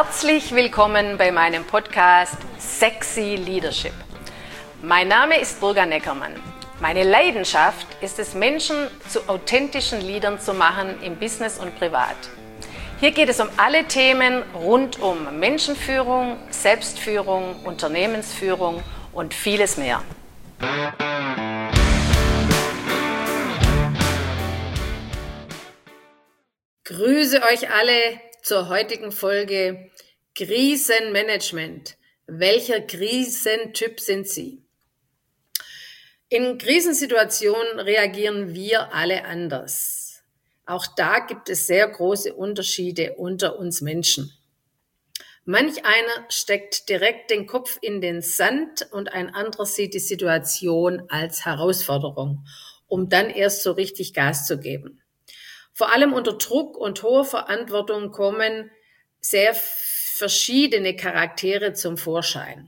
Herzlich willkommen bei meinem Podcast Sexy Leadership. Mein Name ist Burga Neckermann. Meine Leidenschaft ist es, Menschen zu authentischen Leadern zu machen im Business und privat. Hier geht es um alle Themen rund um Menschenführung, Selbstführung, Unternehmensführung und vieles mehr. Grüße euch alle zur heutigen Folge Krisenmanagement. Welcher Krisentyp sind Sie? In Krisensituationen reagieren wir alle anders. Auch da gibt es sehr große Unterschiede unter uns Menschen. Manch einer steckt direkt den Kopf in den Sand und ein anderer sieht die Situation als Herausforderung, um dann erst so richtig Gas zu geben. Vor allem unter Druck und hoher Verantwortung kommen sehr verschiedene Charaktere zum Vorschein.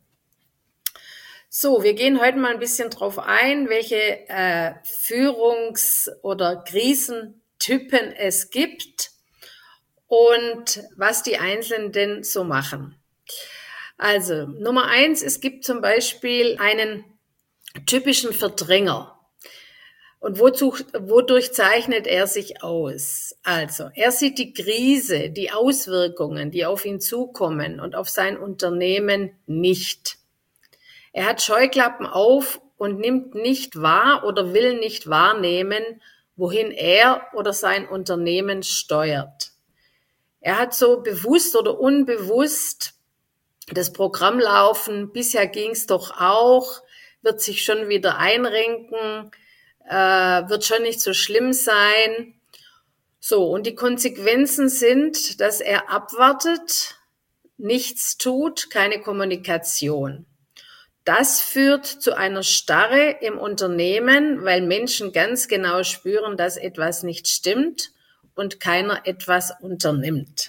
So, wir gehen heute mal ein bisschen drauf ein, welche Führungs- oder Krisentypen es gibt und was die Einzelnen denn so machen. Also, Nummer 1, es gibt zum Beispiel einen typischen Verdränger. Und wodurch zeichnet er sich aus? Also, er sieht die Krise, die Auswirkungen, die auf ihn zukommen und auf sein Unternehmen nicht. Er hat Scheuklappen auf und nimmt nicht wahr oder will nicht wahrnehmen, wohin er oder sein Unternehmen steuert. Er hat so bewusst oder unbewusst das Programm laufen, bisher ging's doch auch, wird sich schon wieder einrenken, wird schon nicht so schlimm sein. So, und die Konsequenzen sind, dass er abwartet, nichts tut, keine Kommunikation. Das führt zu einer Starre im Unternehmen, weil Menschen ganz genau spüren, dass etwas nicht stimmt und keiner etwas unternimmt.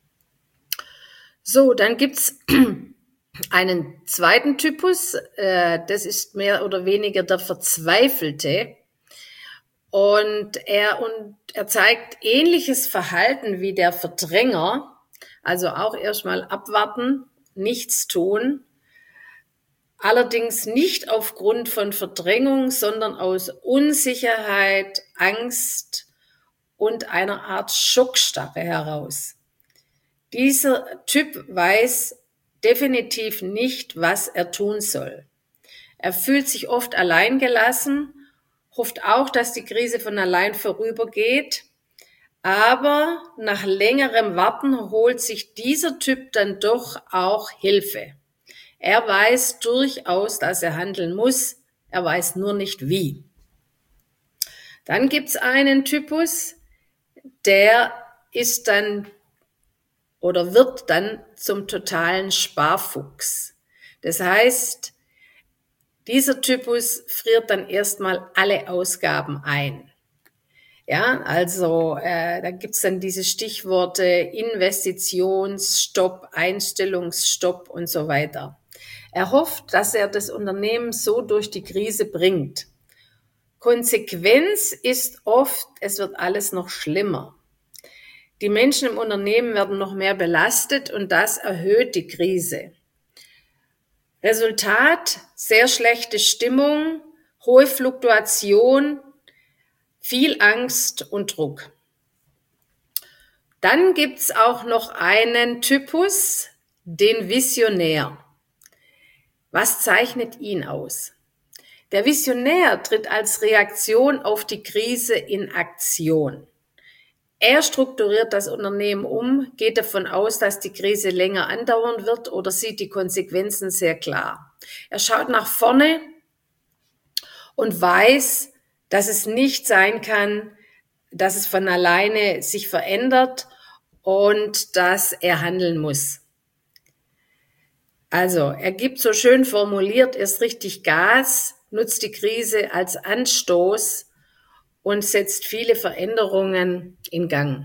So, dann gibt's einen zweiten Typus, das ist mehr oder weniger der Verzweifelte. Und er zeigt ähnliches Verhalten wie der Verdränger, also auch erstmal abwarten, nichts tun, allerdings nicht aufgrund von Verdrängung, sondern aus Unsicherheit, Angst und einer Art Schockstarre heraus. Dieser Typ weiß definitiv nicht, was er tun soll. Er fühlt sich oft alleingelassen, hofft auch, dass die Krise von allein vorübergeht, aber nach längerem Warten holt sich dieser Typ dann doch auch Hilfe. Er weiß durchaus, dass er handeln muss, er weiß nur nicht wie. Dann gibt's einen Typus, der ist dann oder wird dann zum totalen Sparfuchs. Das heißt, dieser Typus friert dann erstmal alle Ausgaben ein. Ja, also da gibt's dann diese Stichworte Investitionsstopp, Einstellungsstopp und so weiter. Er hofft, dass er das Unternehmen so durch die Krise bringt. Konsequenz ist oft, es wird alles noch schlimmer. Die Menschen im Unternehmen werden noch mehr belastet und das erhöht die Krise. Resultat, sehr schlechte Stimmung, hohe Fluktuation, viel Angst und Druck. Dann gibt's auch noch einen Typus, den Visionär. Was zeichnet ihn aus? Der Visionär tritt als Reaktion auf die Krise in Aktion. Er strukturiert das Unternehmen um, geht davon aus, dass die Krise länger andauern wird oder sieht die Konsequenzen sehr klar. Er schaut nach vorne und weiß, dass es nicht sein kann, dass es von alleine sich verändert und dass er handeln muss. Also, er gibt so schön formuliert erst richtig Gas, nutzt die Krise als Anstoß und setzt viele Veränderungen in Gang.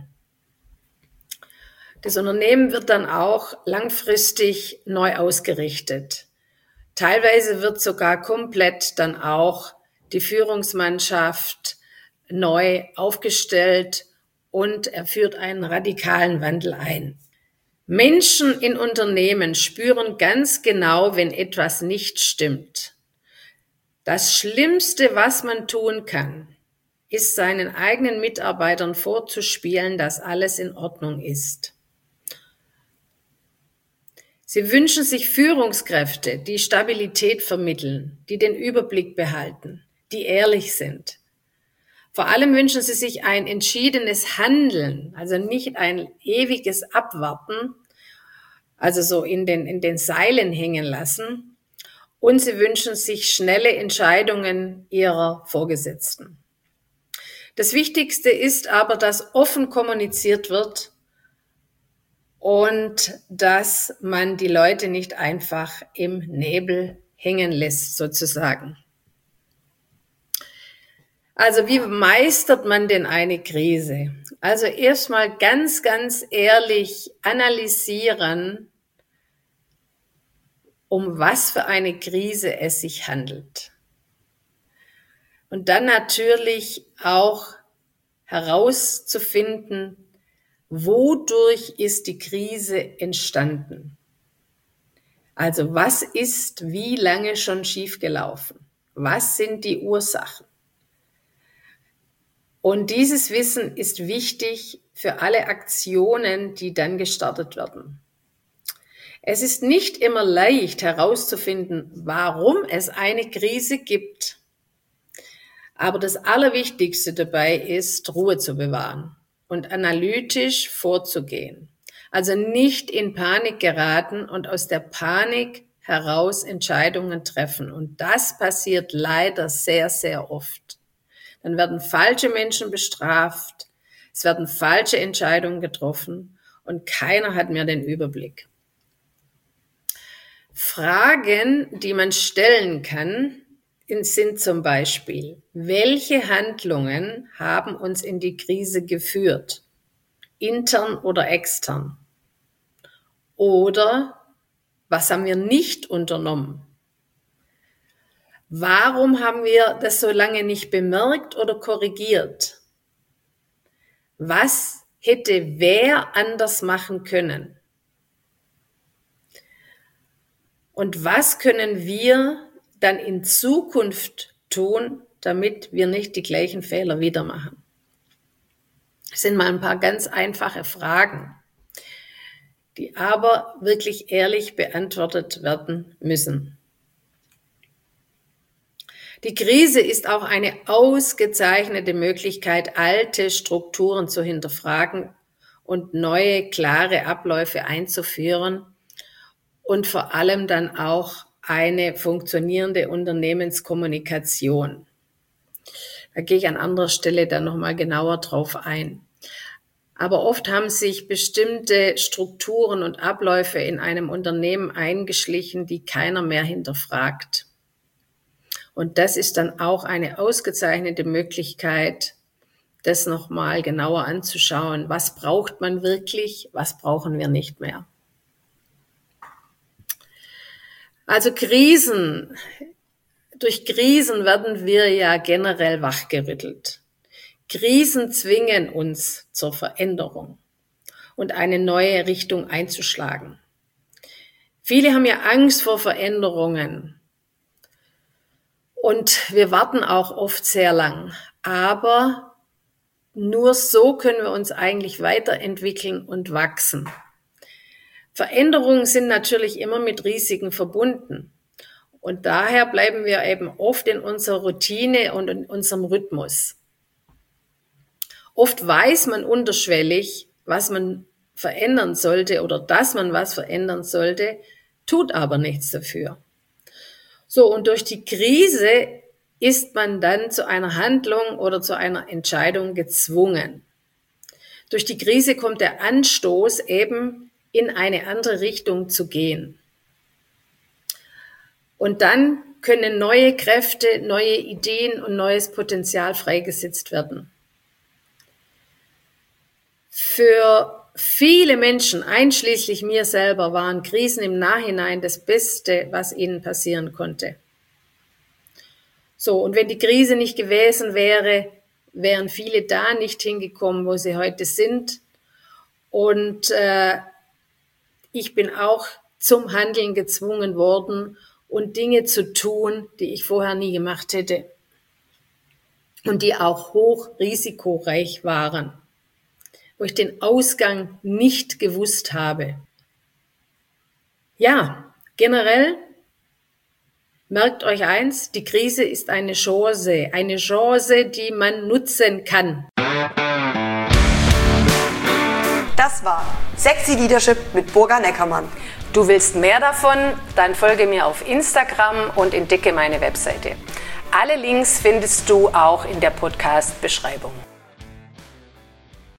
Das Unternehmen wird dann auch langfristig neu ausgerichtet. Teilweise wird sogar komplett dann auch die Führungsmannschaft neu aufgestellt und er führt einen radikalen Wandel ein. Menschen in Unternehmen spüren ganz genau, wenn etwas nicht stimmt. Das Schlimmste, was man tun kann, ist seinen eigenen Mitarbeitern vorzuspielen, dass alles in Ordnung ist. Sie wünschen sich Führungskräfte, die Stabilität vermitteln, die den Überblick behalten, die ehrlich sind. Vor allem wünschen sie sich ein entschiedenes Handeln, also nicht ein ewiges Abwarten, also so in den Seilen hängen lassen. Und sie wünschen sich schnelle Entscheidungen ihrer Vorgesetzten. Das Wichtigste ist aber, dass offen kommuniziert wird und dass man die Leute nicht einfach im Nebel hängen lässt, sozusagen. Also wie meistert man denn eine Krise? Also erstmal ganz, ganz ehrlich analysieren, um was für eine Krise es sich handelt. Und dann natürlich auch herauszufinden, wodurch ist die Krise entstanden? Also was ist wie lange schon schiefgelaufen? Was sind die Ursachen? Und dieses Wissen ist wichtig für alle Aktionen, die dann gestartet werden. Es ist nicht immer leicht herauszufinden, warum es eine Krise gibt. Aber das Allerwichtigste dabei ist, Ruhe zu bewahren und analytisch vorzugehen. Also nicht in Panik geraten und aus der Panik heraus Entscheidungen treffen. Und das passiert leider sehr, sehr oft. Dann werden falsche Menschen bestraft, es werden falsche Entscheidungen getroffen und keiner hat mehr den Überblick. Fragen, die man stellen kann, sind zum Beispiel, welche Handlungen haben uns in die Krise geführt, intern oder extern? Oder was haben wir nicht unternommen? Warum haben wir das so lange nicht bemerkt oder korrigiert? Was hätte wer anders machen können? Und was können wir dann in Zukunft tun, damit wir nicht die gleichen Fehler wieder machen? Das sind mal ein paar ganz einfache Fragen, die aber wirklich ehrlich beantwortet werden müssen. Die Krise ist auch eine ausgezeichnete Möglichkeit, alte Strukturen zu hinterfragen und neue, klare Abläufe einzuführen und vor allem dann auch eine funktionierende Unternehmenskommunikation. Da gehe ich an anderer Stelle dann nochmal genauer drauf ein. Aber oft haben sich bestimmte Strukturen und Abläufe in einem Unternehmen eingeschlichen, die keiner mehr hinterfragt. Und das ist dann auch eine ausgezeichnete Möglichkeit, das nochmal genauer anzuschauen. Was braucht man wirklich? Was brauchen wir nicht mehr? Also Krisen. Durch Krisen werden wir ja generell wachgerüttelt. Krisen zwingen uns zur Veränderung und eine neue Richtung einzuschlagen. Viele haben ja Angst vor Veränderungen. Und wir warten auch oft sehr lang. Aber nur so können wir uns eigentlich weiterentwickeln und wachsen. Veränderungen sind natürlich immer mit Risiken verbunden. Und daher bleiben wir eben oft in unserer Routine und in unserem Rhythmus. Oft weiß man unterschwellig, was man verändern sollte oder dass man was verändern sollte, tut aber nichts dafür. So, und durch die Krise ist man dann zu einer Handlung oder zu einer Entscheidung gezwungen. Durch die Krise kommt der Anstoß, eben in eine andere Richtung zu gehen. Und dann können neue Kräfte, neue Ideen und neues Potenzial freigesetzt werden. Für viele Menschen, einschließlich mir selber, waren Krisen im Nachhinein das Beste, was ihnen passieren konnte. So, und wenn die Krise nicht gewesen wäre, wären viele da nicht hingekommen, wo sie heute sind. Und ich bin auch zum Handeln gezwungen worden und Dinge zu tun, die ich vorher nie gemacht hätte und die auch hoch risikoreich waren, wo ich den Ausgang nicht gewusst habe. Ja, generell merkt euch eins, die Krise ist eine Chance, die man nutzen kann. Das war Sexy Leadership mit Burga Neckermann. Du willst mehr davon? Dann folge mir auf Instagram und entdecke meine Webseite. Alle Links findest du auch in der Podcast-Beschreibung.